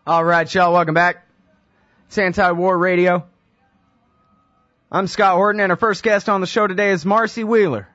All right, y'all, welcome back. It's Anti-War Radio. I'm Scott Horton, and our first guest on the show today is Marcy Wheeler.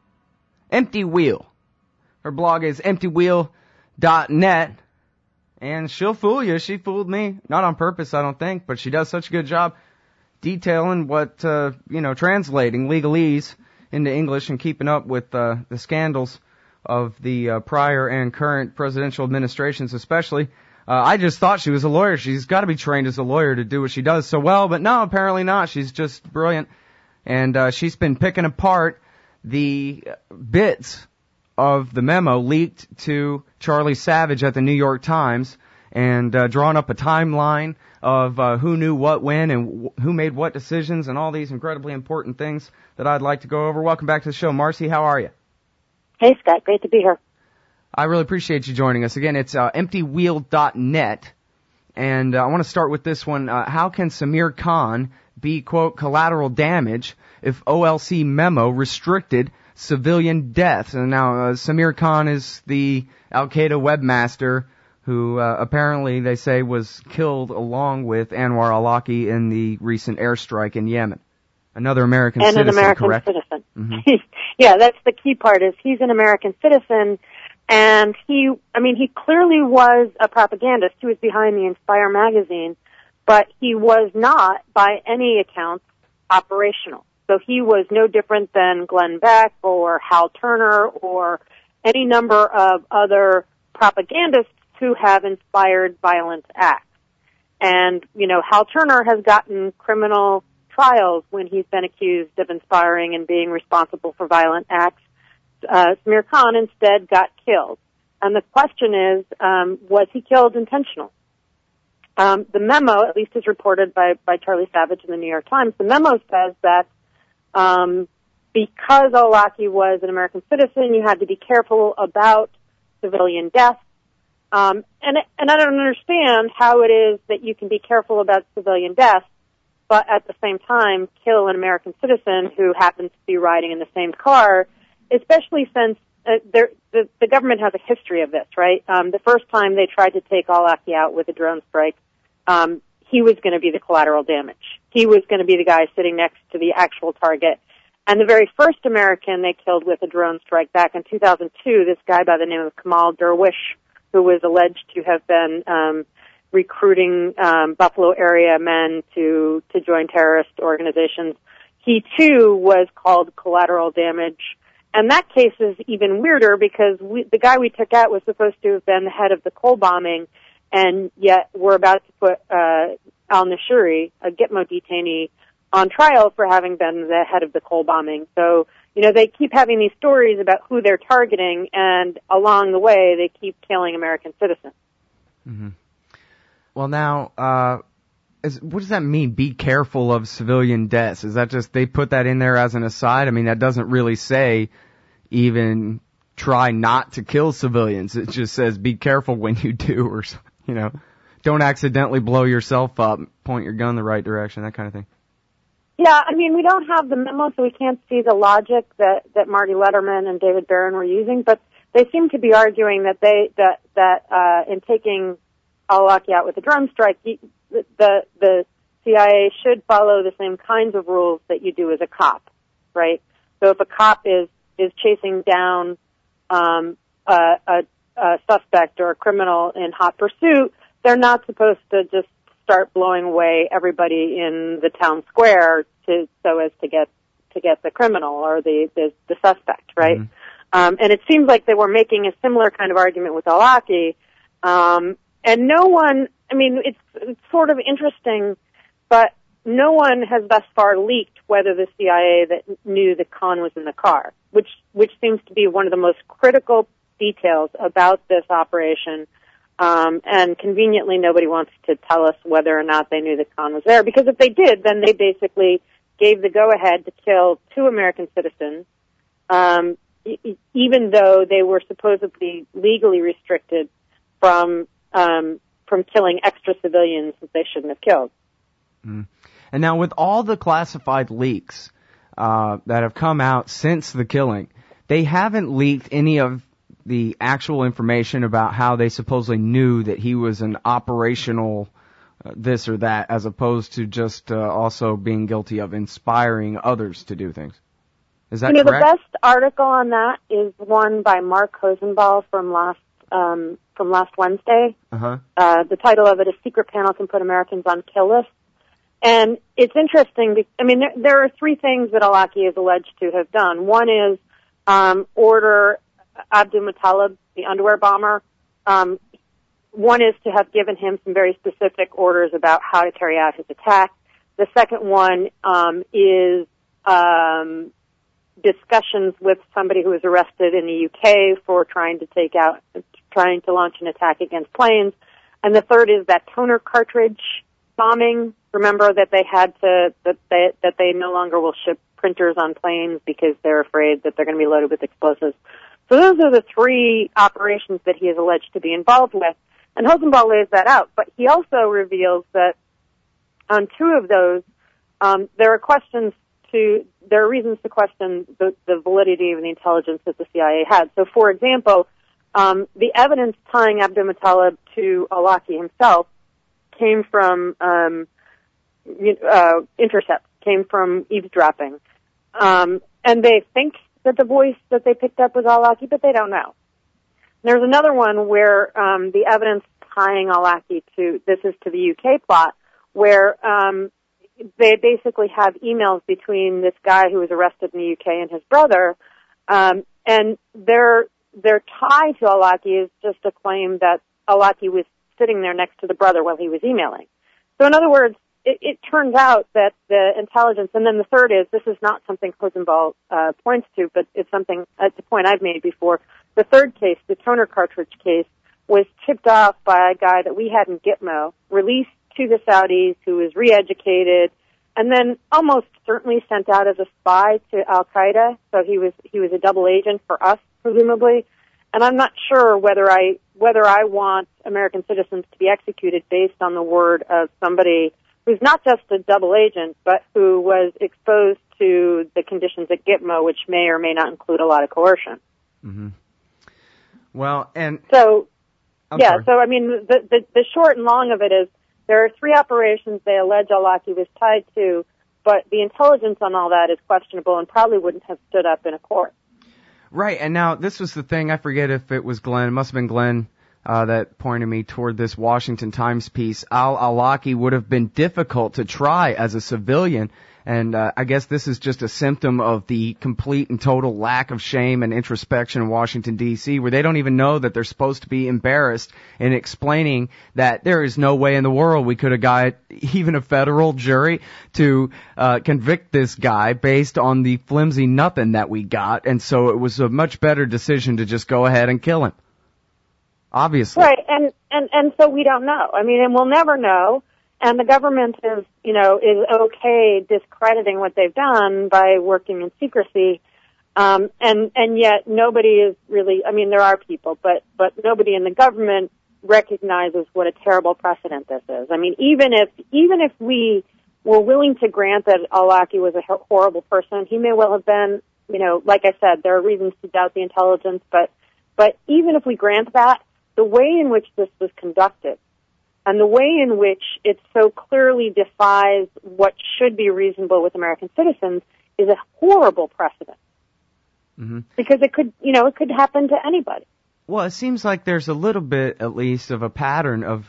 Empty Wheel. Her blog is emptywheel.net, and she'll fool you. She fooled me. Not on purpose, I don't think, but she does such a good job detailing what, translating legalese into English and keeping up with the scandals of the prior and current presidential administrations especially. I just thought she was a lawyer. She's got to be trained as a lawyer to do what she does so well, but no, apparently not. She's just brilliant. And she's been picking apart the bits of the memo leaked to Charlie Savage at the New York Times and drawn up a timeline of who knew what when and who made what decisions and all these incredibly important things that I'd like to go over. Welcome back to the show. Marcy, how are you? Hey, Scott. Great to be here. I really appreciate you joining us. Again, it's emptywheel.net, and I want to start with this one. How can Samir Khan be, quote, collateral damage if OLC memo restricted civilian deaths? And now Samir Khan is the Al-Qaeda webmaster who apparently, they say, was killed along with Anwar al-Awlaki in the recent airstrike in Yemen. Another American citizen, correct? And an American citizen. Mm-hmm. Yeah, that's the key part, is he's an American citizen, and he clearly was a propagandist. He was behind the Inspire magazine, but he was not, by any accounts, operational. So he was no different than Glenn Beck or Hal Turner or any number of other propagandists who have inspired violent acts. And, Hal Turner has gotten criminal trials when he's been accused of inspiring and being responsible for violent acts. Samir Khan instead got killed. And the question is, was he killed intentionally? The memo, at least as reported by Charlie Savage in the New York Times, the memo says that because al-Awlaki was an American citizen, you had to be careful about civilian deaths. And I don't understand how it is that you can be careful about civilian deaths, but at the same time kill an American citizen who happens to be riding in the same car, especially since the government has a history of this, right? The first time they tried to take al-Awlaki out with a drone strike, he was going to be the collateral damage. He was going to be the guy sitting next to the actual target. And the very first American they killed with a drone strike back in 2002, this guy by the name of Kamal Derwish, who was alleged to have been recruiting Buffalo area men to join terrorist organizations. He, too, was called collateral damage. And that case is even weirder because the guy we took out was supposed to have been the head of the Cole bombing, and yet we're about to put al-Nashiri, a Gitmo detainee, on trial for having been the head of the Cole bombing. So, they keep having these stories about who they're targeting, and along the way, they keep killing American citizens. Mm-hmm. Well, now, what does that mean, be careful of civilian deaths? Is that just they put that in there as an aside? I mean, that doesn't really say even try not to kill civilians. It just says be careful when you do, or, don't accidentally blow yourself up, point your gun the right direction, that kind of thing. Yeah, we don't have the memo, so we can't see the logic that Marty Letterman and David Barron were using, but they seem to be arguing that in taking al-Awlaki out with a drone strike, the CIA should follow the same kinds of rules that you do as a cop, right? So if a cop is chasing down a suspect or a criminal in hot pursuit, they're not supposed to just start blowing away everybody in the town square so as to get the criminal or the suspect, right? Mm-hmm. And it seems like they were making a similar kind of argument with al-Awlaki. And no one, it's sort of interesting, but no one has thus far leaked whether the CIA that knew that Khan was in the car, which seems to be one of the most critical details about this operation. And conveniently, nobody wants to tell us whether or not they knew that Khan was there, because if they did, then they basically gave the go-ahead to kill 2 American citizens, even though they were supposedly legally restricted from killing extra civilians that they shouldn't have killed. Mm. And now, with all the classified leaks that have come out since the killing, they haven't leaked any of the actual information about how they supposedly knew that he was an operational this or that, as opposed to just also being guilty of inspiring others to do things. Is that correct? The best article on that is one by Mark Hosenball from last Wednesday. Uh-huh. The title of it is "Secret Panel Can Put Americans on Kill Lists." And it's interesting. There are three things that Awlaki is alleged to have done. One is order Abdul Muttalib, the underwear bomber. One is to have given him some very specific orders about how to carry out his attack. The second one is discussions with somebody who was arrested in the UK for trying to launch an attack against planes. And the third is that toner cartridge bombing. Remember that they no longer will ship printers on planes because they're afraid that they're going to be loaded with explosives. So those are the three operations that he is alleged to be involved with. And Hosenball lays that out. But he also reveals that on two of those, there are reasons to question the validity of the intelligence that the CIA had. So, for example, the evidence tying Abdul Muttalib to Awlaki himself came from intercepts, came from eavesdropping. And they think that the voice that they picked up was Awlaki, but they don't know. There's another one where the evidence tying Awlaki to the UK plot, where they basically have emails between this guy who was arrested in the UK and his brother, and their tie to Awlaki is just a claim that Awlaki was sitting there next to the brother while he was emailing. So in other words, it turns out that the intelligence, and then the third is, this is not something Hosenball points to, but it's something, it's a point I've made before. The third case, the toner cartridge case, was tipped off by a guy that we had in Gitmo, released to the Saudis, who was re-educated, and then almost certainly sent out as a spy to Al-Qaeda. So he was a double agent for us, presumably. And I'm not sure whether I want American citizens to be executed based on the word of somebody who's not just a double agent, but who was exposed to the conditions at Gitmo, which may or may not include a lot of coercion. Mm-hmm. Well, and so, sorry. So I mean, the short and long of it is there are three operations they allege Awlaki was tied to, but the intelligence on all that is questionable and probably wouldn't have stood up in a court. Right, and now this was the thing, I forget if it was Glenn, it must have been Glenn that pointed me toward this Washington Times piece. Al-Awlaki would have been difficult to try as a civilian, and I guess this is just a symptom of the complete and total lack of shame and introspection in Washington, D.C., where they don't even know that they're supposed to be embarrassed in explaining that there is no way in the world we could have got even a federal jury to convict this guy based on the flimsy nothing that we got, and so it was a much better decision to just go ahead and kill him. Obviously. Right, and so we don't know. I mean, and we'll never know. And the government is okay discrediting what they've done by working in secrecy. And yet nobody is really, I mean, there are people, but nobody in the government recognizes what a terrible precedent this is. I mean, even if we were willing to grant that Awlaki was a horrible person, he may well have been, like I said, there are reasons to doubt the intelligence, but even if we grant that, the way in which this was conducted and the way in which it so clearly defies what should be reasonable with American citizens is a horrible precedent. Mm-hmm. Because it could happen to anybody. Well, it seems like there's a little bit, at least, of a pattern of,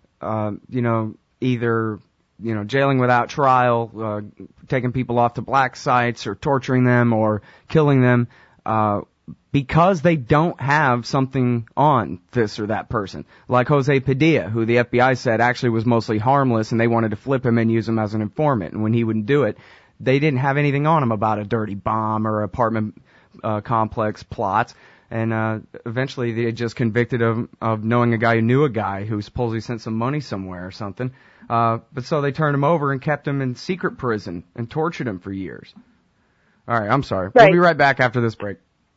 either, jailing without trial, taking people off to black sites or torturing them or killing them, because they don't have something on this or that person. Like Jose Padilla, who the FBI said actually was mostly harmless and they wanted to flip him and use him as an informant. And when he wouldn't do it, they didn't have anything on him about a dirty bomb or apartment complex plots. And eventually they just convicted him of knowing a guy who knew a guy who supposedly sent some money somewhere or something. But so they turned him over and kept him in secret prison and tortured him for years. All right, I'm sorry. Right. We'll be right back after this break.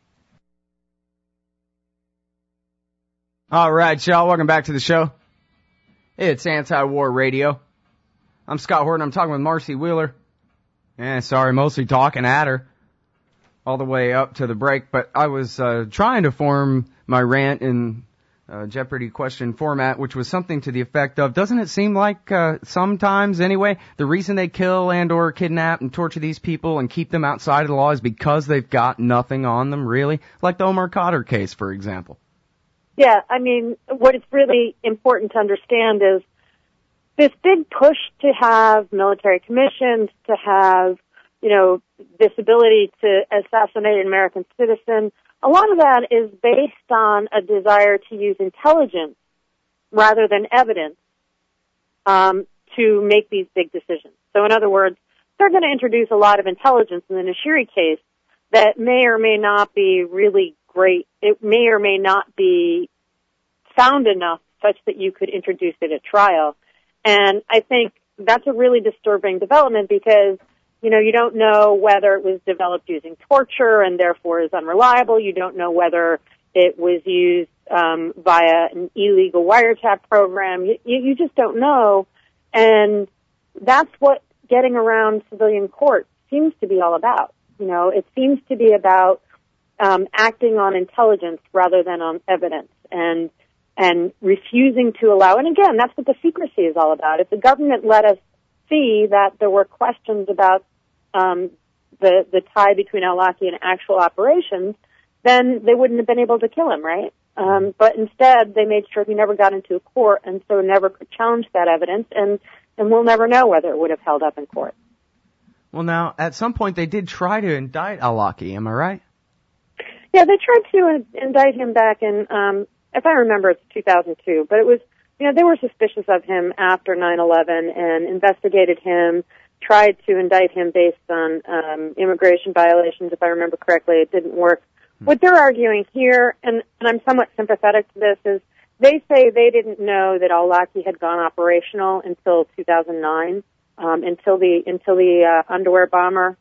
All right, y'all, welcome back to the show. It's Anti-War Radio. I'm Scott Horton. I'm talking with Marcy Wheeler. Mostly talking at her all the way up to the break. But I was trying to form my rant in Jeopardy question format, which was something to the effect of, doesn't it seem like sometimes anyway, the reason they kill and or kidnap and torture these people and keep them outside of the law is because they've got nothing on them, really? Like the Omar Khadr case, for example. Yeah, I mean, what is really important to understand is this big push to have military commissions, to have, this ability to assassinate an American citizen. A lot of that is based on a desire to use intelligence rather than evidence to make these big decisions. So in other words, they're going to introduce a lot of intelligence in the Nashiri case that may or may not be really great. It may or may not be sound enough such that you could introduce it at trial. And I think that's a really disturbing development because you don't know whether it was developed using torture and therefore is unreliable. You don't know whether it was used via an illegal wiretap program. You just don't know. And that's what getting around civilian courts seems to be all about. It seems to be about acting on intelligence rather than on evidence and refusing to allow. And again, that's what the secrecy is all about. If the government let us see that there were questions about the tie between al-Awlaki and actual operations, then they wouldn't have been able to kill him, right? But instead, they made sure he never got into a court and so never could challenge that evidence, and we'll never know whether it would have held up in court. Well, now, at some point, they did try to indict al-Awlaki, am I right? Yeah, they tried to indict him back in, if I remember, it's 2002, but it was, they were suspicious of him after 9/11 and investigated him, tried to indict him based on immigration violations, if I remember correctly. It didn't work. What they're arguing here, and I'm somewhat sympathetic to this, is they say they didn't know that al-Awlaki had gone operational until 2009, until the underwear bomber.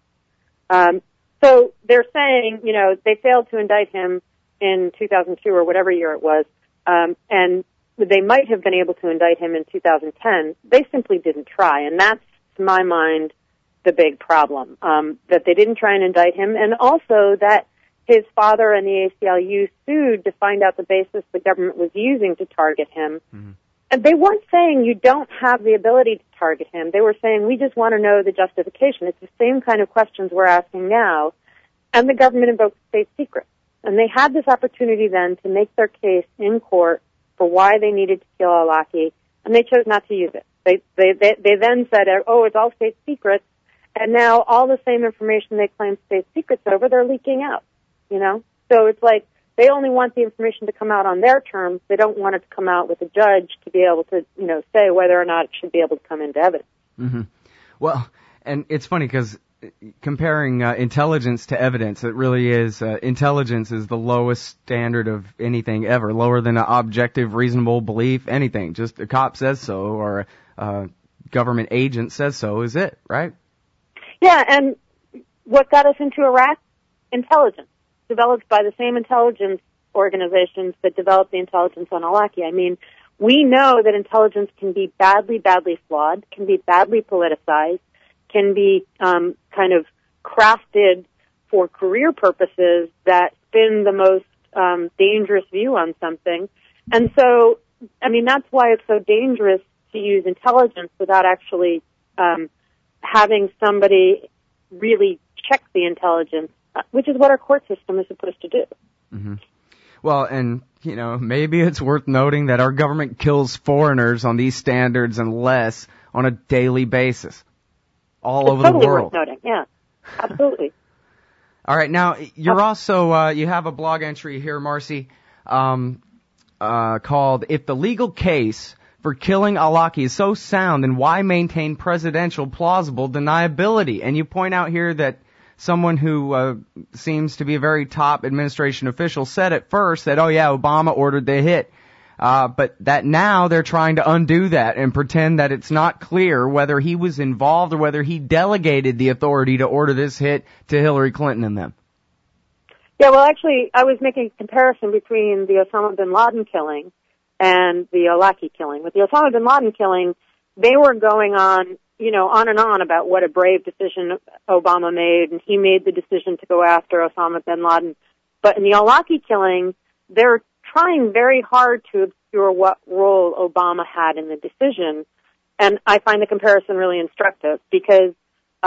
So they're saying, they failed to indict him in 2002 or whatever year it was, and they might have been able to indict him in 2010. They simply didn't try, and that's, to my mind, the big problem, that they didn't try and indict him, and also that his father and the ACLU sued to find out the basis the government was using to target him. Mm-hmm. And they weren't saying you don't have the ability to target him. They were saying we just want to know the justification. It's the same kind of questions we're asking now. And the government invoked state secrets. And they had this opportunity then to make their case in court for why they needed to kill al-Awlaki, and they chose not to use it. They then said, oh, it's all state secrets, and now all the same information they claim state secrets over, they're leaking out, So it's like they only want the information to come out on their terms. They don't want it to come out with a judge to be able to, say whether or not it should be able to come into evidence. Mm-hmm. Well, and it's funny because comparing intelligence to evidence, it really is, intelligence is the lowest standard of anything ever, lower than an objective, reasonable belief, anything. Just a cop says so or a government agent says so is it, right? Yeah, and what got us into Iraq? Intelligence, developed by the same intelligence organizations that developed the intelligence on al-Awlaki. I mean, we know that intelligence can be badly, badly flawed, can be badly politicized, can be kind of crafted for career purposes that spin the most dangerous view on something. And so, I mean, that's why it's so dangerous to use intelligence without actually having somebody really check the intelligence, which is what our court system is supposed to do. Mm-hmm. Well, and, maybe it's worth noting that our government kills foreigners on these standards and less on a daily basis. All over the world. It's totally worth noting, yeah. Absolutely. All right, now, you're also, you have a blog entry here, Marcy, called, If the Legal Case for Killing al-Awlaki is So Sound, Then Why Maintain Presidential Plausible Deniability? And you point out here that someone who seems to be a very top administration official said at first that, oh yeah, Obama ordered the hit. But that now they're trying to undo that and pretend that it's not clear whether he was involved or whether he delegated the authority to order this hit to Hillary Clinton and them. Yeah, well, actually, I was making a comparison between the Osama bin Laden killing and the al-Awlaki killing. With the Osama bin Laden killing, they were going on, on and on about what a brave decision Obama made, and he made the decision to go after Osama bin Laden. But in the al-Awlaki killing, they're trying very hard to obscure what role Obama had in the decision. And I find the comparison really instructive because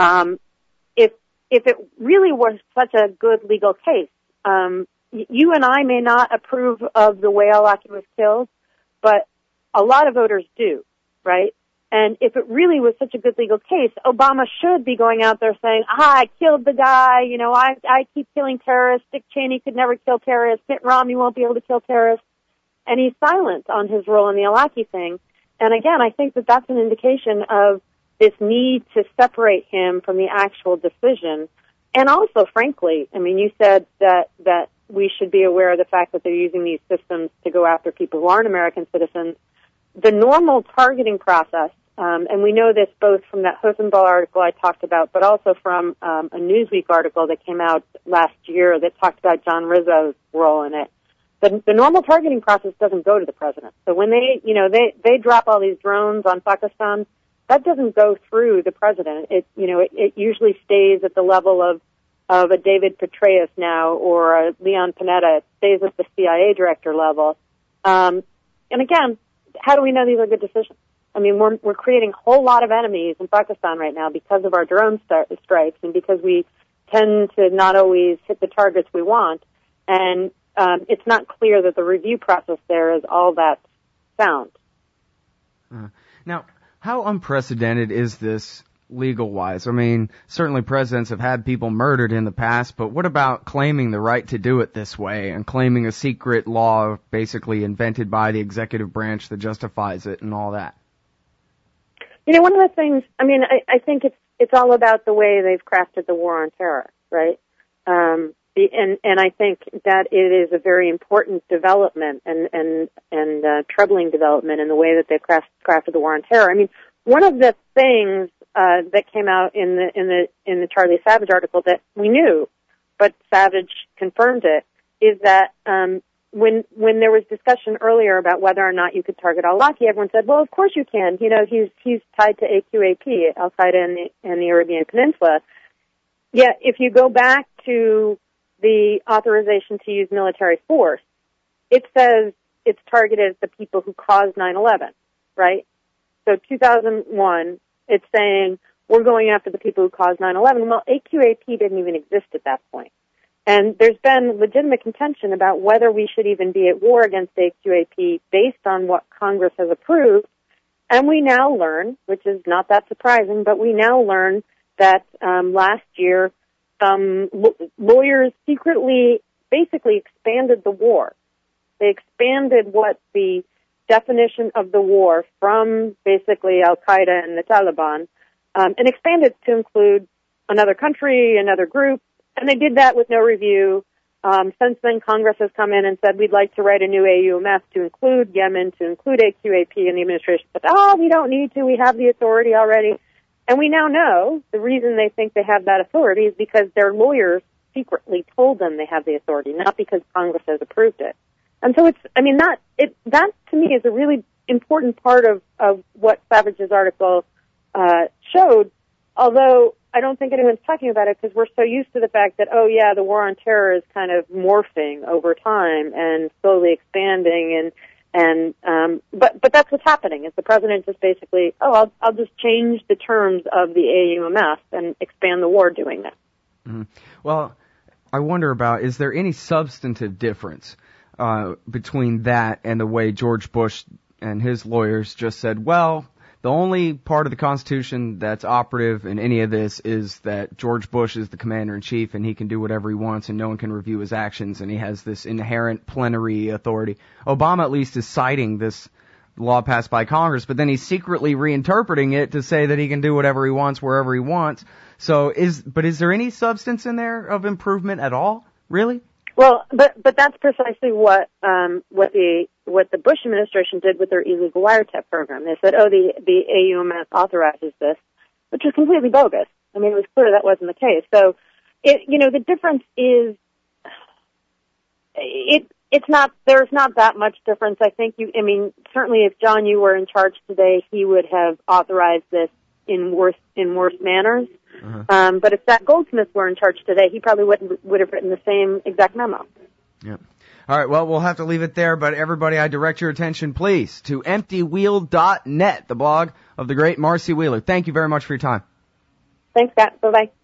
if it really was such a good legal case, you and I may not approve of the way al-Awlaki was killed, but a lot of voters do, right? And if it really was such a good legal case, Obama should be going out there saying, I killed the guy, I keep killing terrorists, Dick Cheney could never kill terrorists, Mitt Romney won't be able to kill terrorists. And he's silent on his role in the al-Awlaki thing. And again, I think that that's an indication of this need to separate him from the actual decision. And also, frankly, you said that we should be aware of the fact that they're using these systems to go after people who aren't American citizens. The normal targeting process, and we know this both from that Hosenball article I talked about, but also from a Newsweek article that came out last year that talked about John Rizzo's role in it. The normal targeting process doesn't go to the president. So when they drop all these drones on Pakistan, that doesn't go through the president. It usually stays at the level of a David Petraeus now or a Leon Panetta. It stays at the CIA director level. And again, how do we know these are good decisions? We're creating a whole lot of enemies in Pakistan right now because of our drone strikes and because we tend to not always hit the targets we want. And it's not clear that the review process there is all that sound. Now, how unprecedented is this legal-wise? Certainly presidents have had people murdered in the past, but what about claiming the right to do it this way and claiming a secret law basically invented by the executive branch that justifies it and all that? One of the things, I think it's all about the way they've crafted the war on terror, right? And I think that it is a very important development and troubling development in the way that they've crafted the war on terror. One of the things that came out in the Charlie Savage article that we knew, but Savage confirmed it, is that when there was discussion earlier about whether or not you could target al-Awlaki, everyone said, well, of course you can. He's tied to AQAP, Al-Qaeda in the Arabian Peninsula. Yet, if you go back to the authorization to use military force, it says it's targeted at the people who caused 9/11, right? So 2001, it's saying we're going after the people who caused 9/11. Well, AQAP didn't even exist at that point. And there's been legitimate contention about whether we should even be at war against AQAP based on what Congress has approved. And we now learn, which is not that surprising, but we now learn that last year some lawyers secretly basically expanded the war. They expanded what the definition of the war from basically Al-Qaeda and the Taliban, and expanded to include another country, another group, and they did that with no review. Since then, Congress has come in and said, we'd like to write a new AUMF to include Yemen, to include AQAP, and the administration said, we don't need to, we have the authority already. And we now know the reason they think they have that authority is because their lawyers secretly told them they have the authority, not because Congress has approved it. And so that to me is a really important part of what Savage's article showed, although I don't think anyone's talking about it because we're so used to the fact that, the war on terror is kind of morphing over time and slowly expanding but that's what's happening is the president just basically, I'll just change the terms of the AUMF and expand the war doing that. Mm-hmm. Well, I wonder about, is there any substantive difference between that and the way George Bush and his lawyers just said, well, the only part of the Constitution that's operative in any of this is that George Bush is the commander-in-chief and he can do whatever he wants and no one can review his actions and he has this inherent plenary authority. Obama at least is citing this law passed by Congress, but then he's secretly reinterpreting it to say that he can do whatever he wants wherever he wants. So is there any substance in there of improvement at all? Really? Well, but that's precisely what the Bush administration did with their illegal wiretap program. They said, the AUMF authorizes this, which is completely bogus. It was clear that wasn't the case. So, the difference is, there's not that much difference. I think certainly if John Yoo were in charge today, he would have authorized this in worse manners. Uh-huh. But if Zach Goldsmith were in charge today, he probably would have written the same exact memo. Yeah. All right, well, we'll have to leave it there, but everybody, I direct your attention, please, to EmptyWheel.net, the blog of the great Marcy Wheeler. Thank you very much for your time. Thanks, Scott. Bye-bye.